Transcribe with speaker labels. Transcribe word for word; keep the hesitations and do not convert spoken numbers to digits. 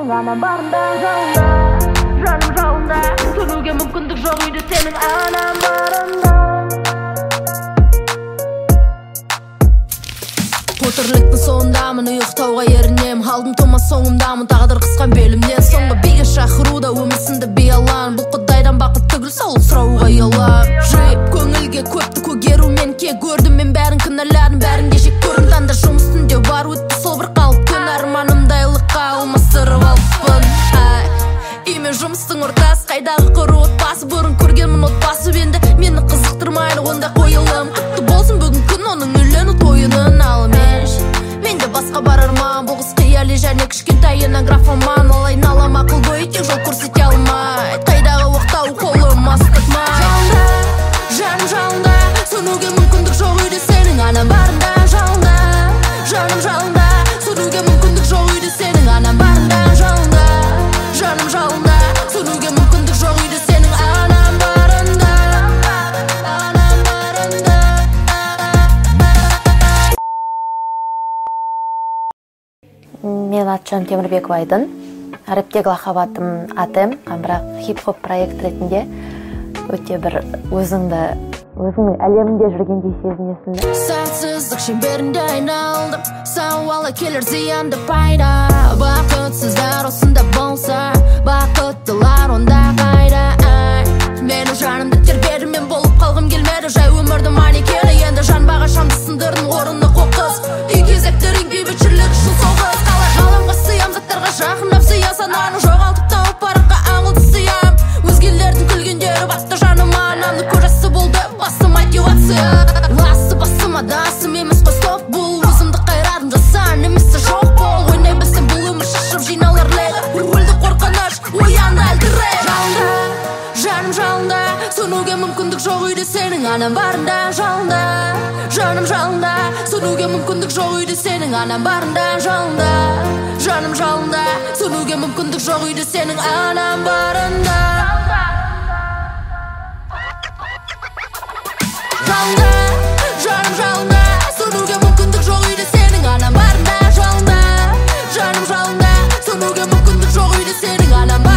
Speaker 1: senin anan barında жолында жаным жолында сөнуге мүмкіндік жоқ үйде сенің аnan барында
Speaker 2: Тірліктің соңындамын, ұйықтауға ерінем Алдым тома соңымдамын, тағдыр қысқан белімнен Соңғы биге шақыруда өмірсінді биялан Бұл құдайдан бақыт түгіл, саулық сұрауға ұялам Жиып көңілге көпті көгерумен кек көрдім Мен бәрін кінәладым, бәрін кешек көрдім Таңда жұмыс түнде бар өтті сол бір қалып Күн арманымдайлыққа алмастырып алыппын Үймен жұмыстың ортасы, қайдағы құры отбасы Бұрын көргенмін отбасы енді мені қызықтырмайды онда қойылым Құтты болсын бүгін күн оның үйлену тойының алым Менде басқа бар арман, бұл қыз қияли және кішкентайынан графоман Алайын алам ақыл бойы тек жол көрсете алмайды Қайдағы оқтау қолым астықмай Жалында, жаным жалында Сөнуге мүмкіндік жоқ үйде сенің аnan барында Жалында, жаным жалында Сөнуге мүмкіндік жоқ үйде сенің аnan барында Жалында, жаным жалында Сөнуге мүмкіндік жоқ үйде сенің аnan барында Аnan барында
Speaker 3: Мен атжан Темірбекова Айдын. Рэптегі лақап атым, бірақ хип-хоп проект ретінде өте бір өзіңді, өзіңнің әлемінде жүргендей сезінесің.
Speaker 2: Сәтсіздік шеңберінде айналдым, сауалы келер зиянды пайда. Бақытсыздар осында болса, бақыттылар онда қайда. Менің жанымды тербеді, мен болып қалғым келмеді, жай өмірді манекені. Енді жанбаға шамды сындырдың орынды қоқыс. Үй кезектерің бейбітшілік үшін соғыс. Қалай ғаламға сыям, заттарға жақындап сыя сананы жоғалтып тауып парыққа аңылды сыям. Өзгелердің күлгендері басты жаныма, анамды көресі болды басты мотивация. Ласы басыма дасым емес қой стоп бұл, өзімді қайрадым жасан емесі жоқ бол. Ойнай білсем бұл өмір шашып жиналар легі, өлді қорқыныш оянды әлдірек. Жалында, жаным жалында, сөнуге мүмкіндік жоқ үйде сенің аnan барында. Жалында, жаным жалында, сөнуге мүмкіндік жоқ үйде сенің аnan барында. Жалында, жаным жалында, сөнуге мүмкіндік жоқ үйде сенің аnan барында. Жалында, жаным жалында, сөнуге мүмкіндік жоқ үйде сенің аnan барында. Жалында, жаным жалында, сөнуге мүмкіндік жоқ үйде сенің аnan барында.